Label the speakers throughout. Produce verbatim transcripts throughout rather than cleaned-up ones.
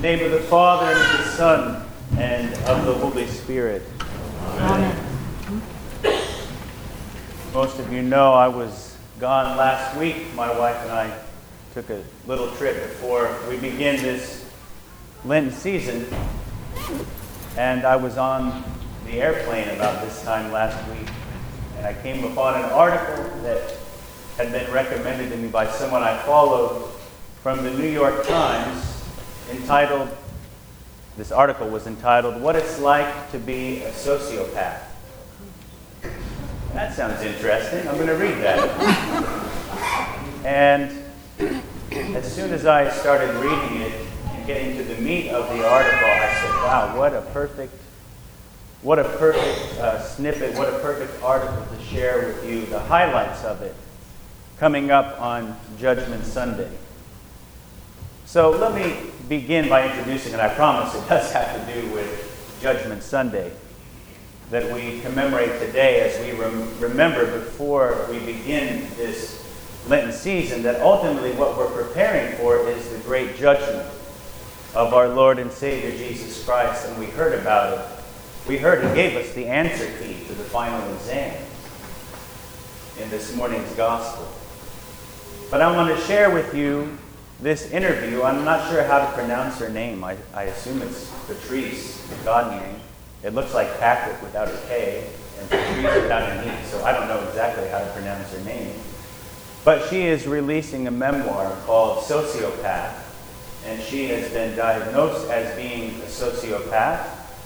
Speaker 1: In the name of the Father, and of the Son, and of the Holy Spirit. Amen. Most of you know I was gone last week. My wife and I took a little trip before we begin this Lenten season. And I was on the airplane about this time last week. And I came upon an article that had been recommended to me by someone I followed from the New York Times, entitled, this article was entitled, "What It's Like to Be a Sociopath." That sounds interesting. I'm going to read that. And as soon as I started reading it and getting to the meat of the article, I said, wow, what a perfect, what a perfect uh, snippet, what a perfect article to share with you, the highlights of it, coming up on Judgment Sunday. So let me begin by introducing, and I promise it does have to do with Judgment Sunday, that we commemorate today as we rem- remember before we begin this Lenten season, that ultimately what we're preparing for is the great judgment of our Lord and Savior Jesus Christ, and we heard about it. We heard He gave us the answer key to the final exam in this morning's Gospel. But I want to share with you this interview. I'm not sure how to pronounce her name. I, I assume it's Patrice Gagne. It looks like Patrick without a K and Patrice without an E, so I don't know exactly how to pronounce her name. But she is releasing a memoir called Sociopath, and she has been diagnosed as being a sociopath,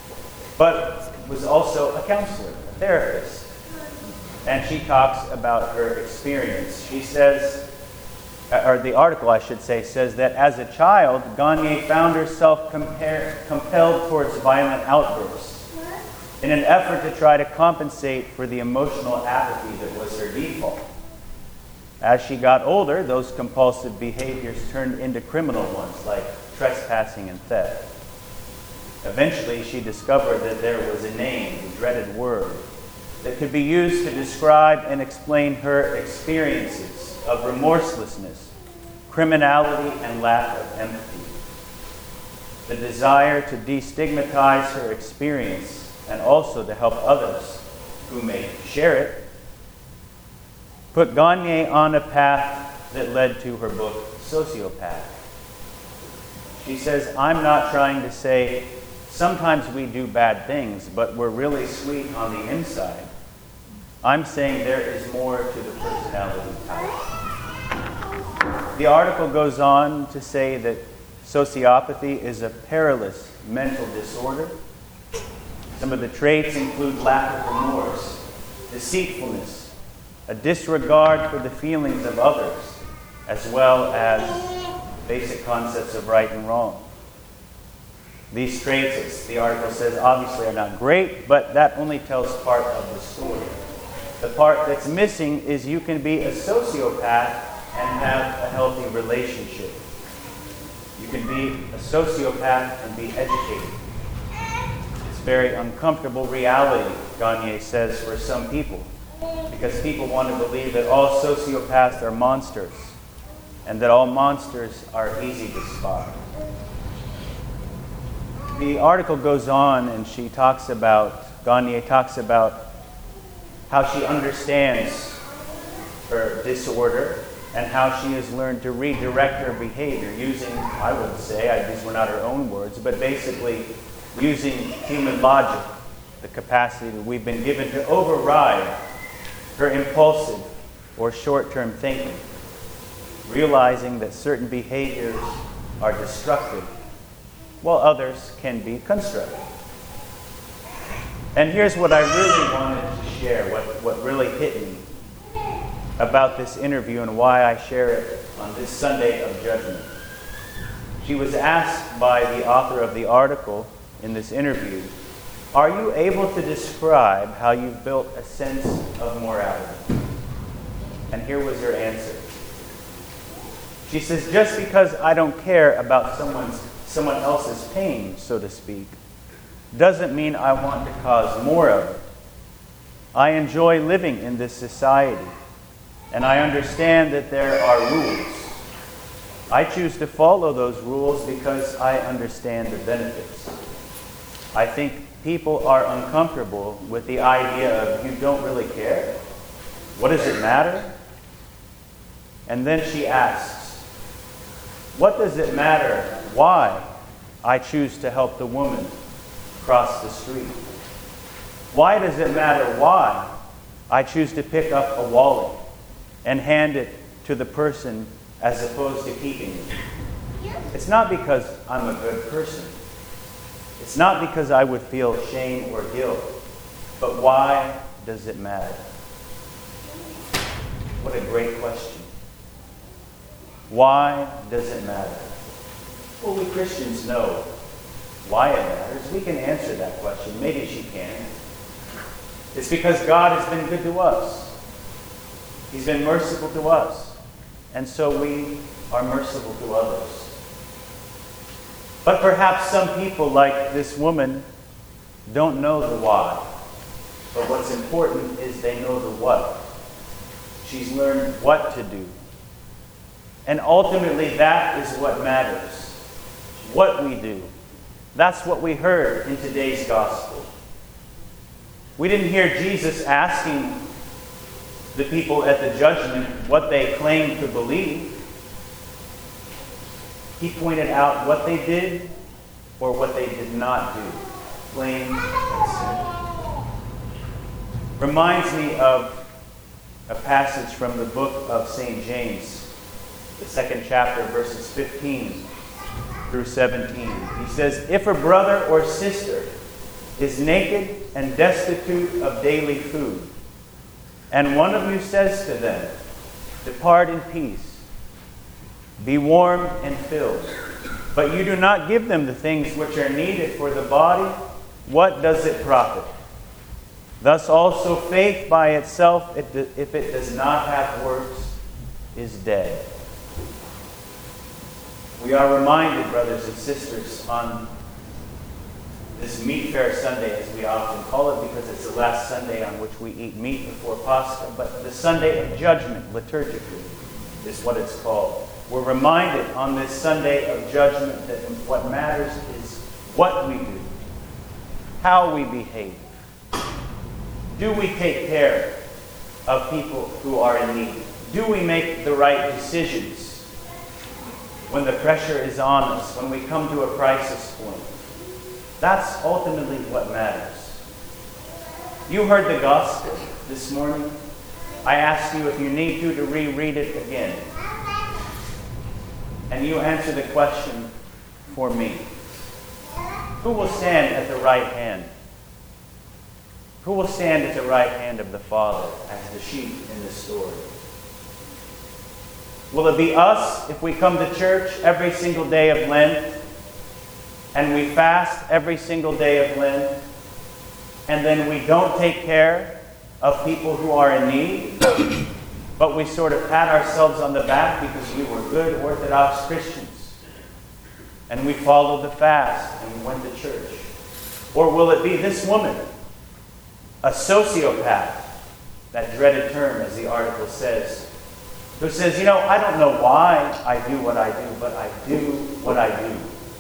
Speaker 1: but was also a counselor, a therapist. And she talks about her experience. She says, or the article, I should say, says that as a child, Gagne found herself compare, compelled towards violent outbursts in an effort to try to compensate for the emotional apathy that was her default. As she got older, those compulsive behaviors turned into criminal ones, like trespassing and theft. Eventually, she discovered that there was a name, the dreaded word, that could be used to describe and explain her experiences of remorselessness, criminality, and lack of empathy. The desire to destigmatize her experience and also to help others who may share it put Gagne on a path that led to her book, Sociopath. She says, I'm not trying to say sometimes we do bad things, but we're really sweet on the inside. I'm saying there is more to the personality type. The article goes on to say that sociopathy is a perilous mental disorder. Some of the traits include lack of remorse, deceitfulness, a disregard for the feelings of others, as well as basic concepts of right and wrong. These traits, the article says, obviously are not great, but that only tells part of the story. The part that's missing is you can be a sociopath and have a healthy relationship. You can be a sociopath and be educated. It's a very uncomfortable reality, Gagne says, for some people, because people want to believe that all sociopaths are monsters and that all monsters are easy to spot. The article goes on and she talks about, Gagne talks about how she understands her disorder and how she has learned to redirect her behavior using, I would say, I, these were not her own words, but basically using human logic, the capacity that we've been given to override her impulsive or short-term thinking, realizing that certain behaviors are destructive, while others can be constructive. And here's what I really wanted to share, what, what really hit me about this interview and why I share it on this Sunday of Judgment. She was asked by the author of the article in this interview, are you able to describe how you've built a sense of morality? And here was her answer. She says, just because I don't care about someone's, someone else's pain, so to speak, doesn't mean I want to cause more of it. I enjoy living in this society, and I understand that there are rules. I choose to follow those rules because I understand the benefits. I think people are uncomfortable with the idea of, you don't really care? What does it matter? And then she asks, what does it matter why I choose to help the woman cross the street? Why does it matter why I choose to pick up a wallet and hand it to the person as opposed to keeping it? It's not because I'm a good person. It's not because I would feel shame or guilt. But why does it matter? What a great question. Why does it matter? Well, we Christians know why it matters. We can answer that question. Maybe she can. It's because God has been good to us. He's been merciful to us. And so we are merciful to others. But perhaps some people, like this woman, don't know the why. But what's important is they know the what. She's learned what to do. And ultimately, that is what matters. What we do. That's what we heard in today's gospel. We didn't hear Jesus asking the people at the judgment what they claimed to believe. He pointed out what they did or what they did not do. Plain and simple. Reminds me of a passage from the book of Saint James, the second chapter, verses fifteen through seventeen. He says, if a brother or sister is naked and destitute of daily food, and one of you says to them, depart in peace, be warmed and filled, but you do not give them the things which are needed for the body, what does it profit? Thus also faith by itself, if it does not have works, is dead. We are reminded, brothers and sisters, on this Meat Fair Sunday, as we often call it, because it's the last Sunday on which we eat meat before Pascha, but the Sunday of Judgment, liturgically, is what it's called. We're reminded on this Sunday of Judgment that what matters is what we do, how we behave. Do we take care of people who are in need? Do we make the right decisions when the pressure is on us, when we come to a crisis point? That's ultimately what matters. You heard the gospel this morning. I ask you, if you need to, to reread it again. And you answer the question for me. Who will stand at the right hand? Who will stand at the right hand of the Father as the sheep in this story? Will it be us if we come to church every single day of Lent, and we fast every single day of Lent, and then we don't take care of people who are in need, but we sort of pat ourselves on the back because we were good Orthodox Christians, and we followed the fast and we went to church? Or will it be this woman, a sociopath, that dreaded term, as the article says, who says, you know, I don't know why I do what I do, but I do what I do.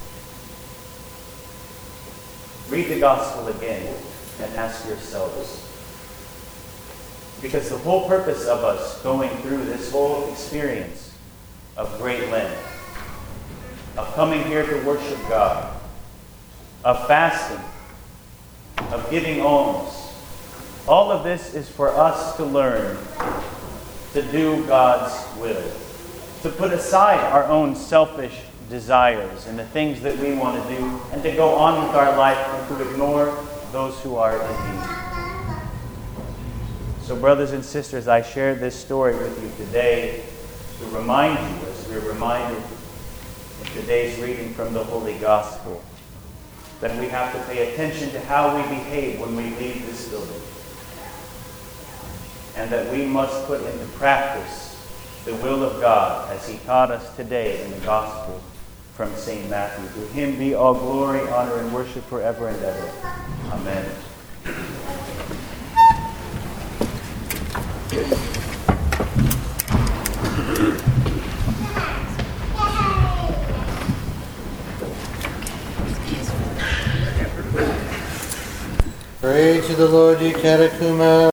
Speaker 1: Read the gospel again and ask yourselves. Because the whole purpose of us going through this whole experience of Great Lent, of coming here to worship God, of fasting, of giving alms, all of this is for us to learn to do God's will, to put aside our own selfish desires and the things that we want to do, and to go on with our life and to ignore those who are in need. So, brothers and sisters, I share this story with you today to remind you, as we're reminded in today's reading from the Holy Gospel, that we have to pay attention to how we behave when we leave this building. And that we must put into practice the will of God as He taught us today in the Gospel from Saint Matthew. To Him be all glory, honor, and worship forever and ever. Amen.
Speaker 2: Pray to the Lord, ye catechumens.